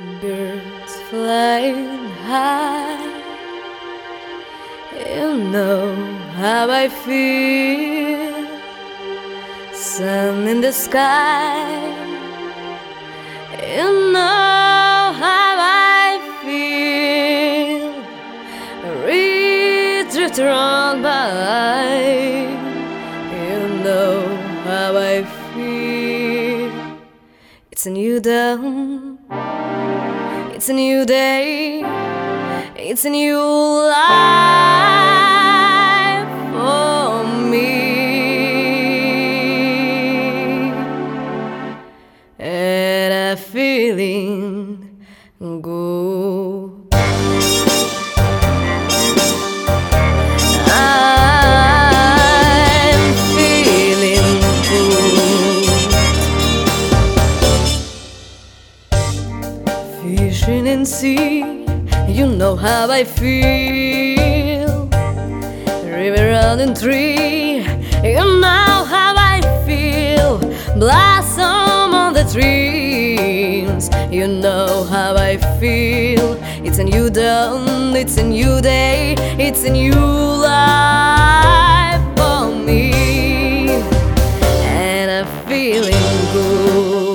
Birds flying high, you know how I feel. Sun in the sky, you know how I feel. Reeds drift around by, you know how I feel. It's a new dawn, it's a new day, it's a new life for me. And I'm feeling good. I'm feeling good. Fishing in sea, you know how I feel. River running tree, you know how I feel. Blossom on the trees, you know how I feel. It's a new dawn, it's a new day, it's a new life for me. And I'm feeling good.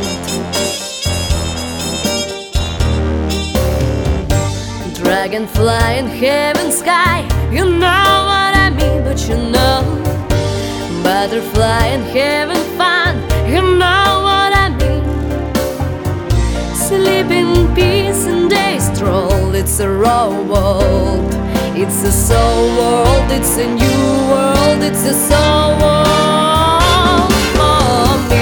Dragonfly in heaven sky, you know what I mean, but you know. Butterfly in heaven fun, you know what I mean. Sleep in peace and day stroll, it's a raw world. It's a soul world, it's a new world, it's a soul world for me.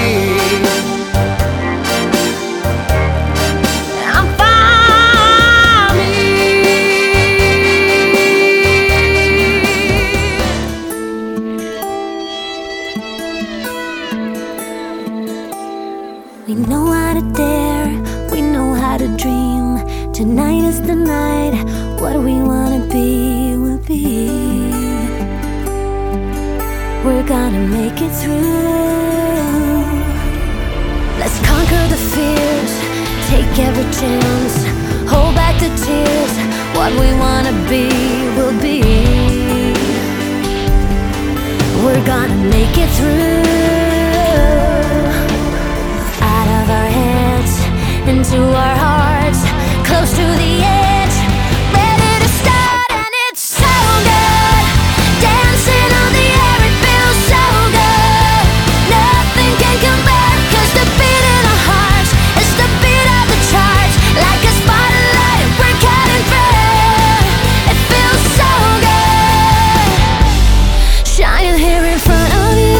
We know how to dare, we know how to dream. Tonight is the night, what we wanna be will be. We're gonna make it through. Let's conquer the fears, take every chance. Hold back the tears, what we wanna be will be. We're gonna make it through. Into our hearts, close to the edge, ready to start, and it's so good. Dancing on the air, it feels so good. Nothing can compare, 'cause the beat in our hearts is the beat of the charts. Like a spotlight, we're cutting through. It feels so good, shining here in front of you.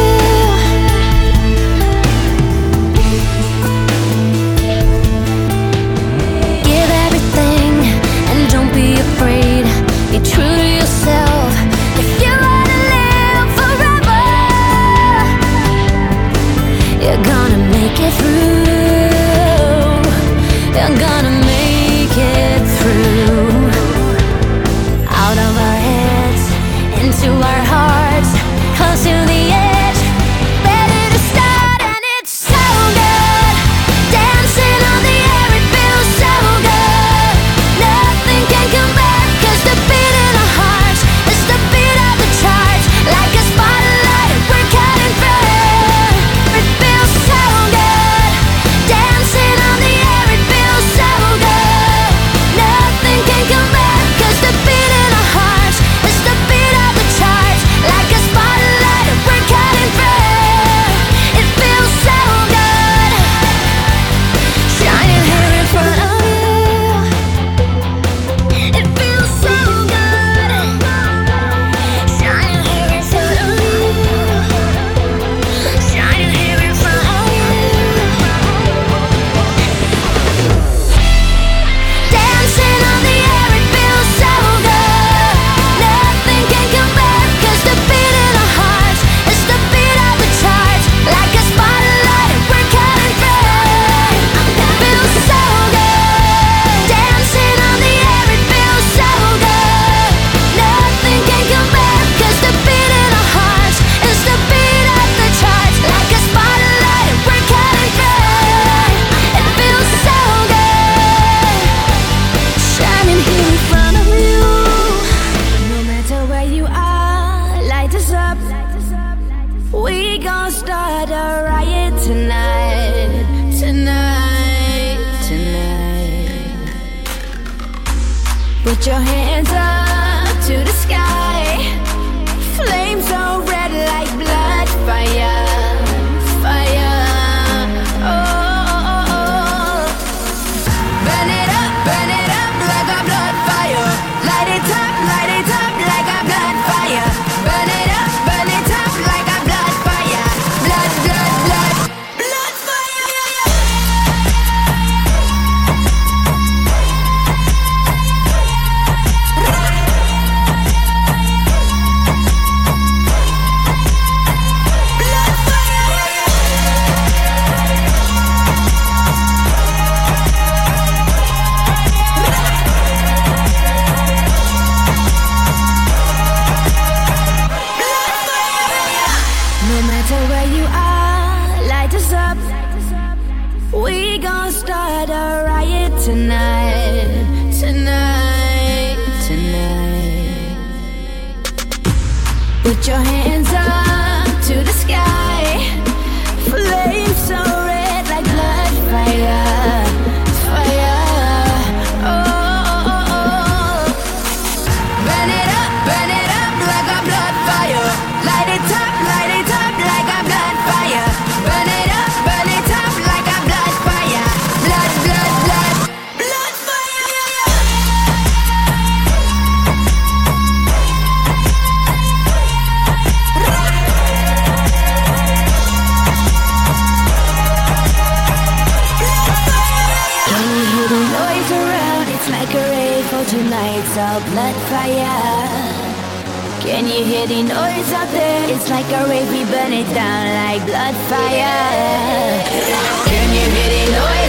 Put your hands up to the sky. Flames so red like blood. Fire, fire. Oh, oh, oh. Burn it up like a blood fire. Light it up like a blood fire. Burn it up like a blood fire. Blood, blood, blood, blood fire. No matter where you are, light us up. We gon' start a riot tonight, tonight, tonight. Put your hands up to the sky. Flames so red like blood. Fire, fire. Oh, oh, oh, oh. Burn it up like a blood fire. Light it up like a blood fire. Burn it up like a blood fire. Blood, blood, blood, blood fire. Can you hear the noise around? It's like a rave for tonight's all blood fire. Can you hear the noise out there? It's like a rave, we burn it down like blood fire. Can you hear the noise?